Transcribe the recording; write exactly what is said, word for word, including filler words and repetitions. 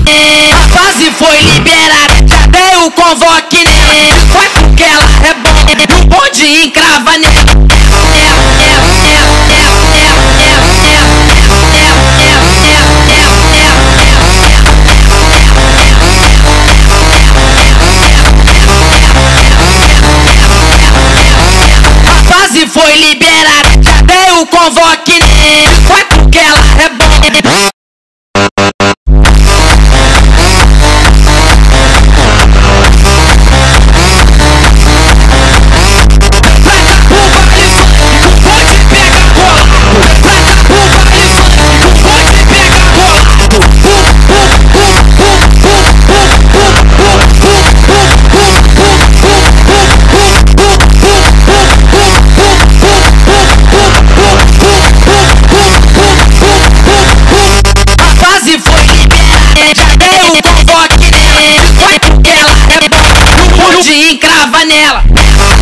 A fase foi liberada, já dei o convoque nele. Vai porque ela é bom, no bonde encrava nele. A fase foi liberada, já dei o convoque nele. Vai porque ela é bom. Encrava nela.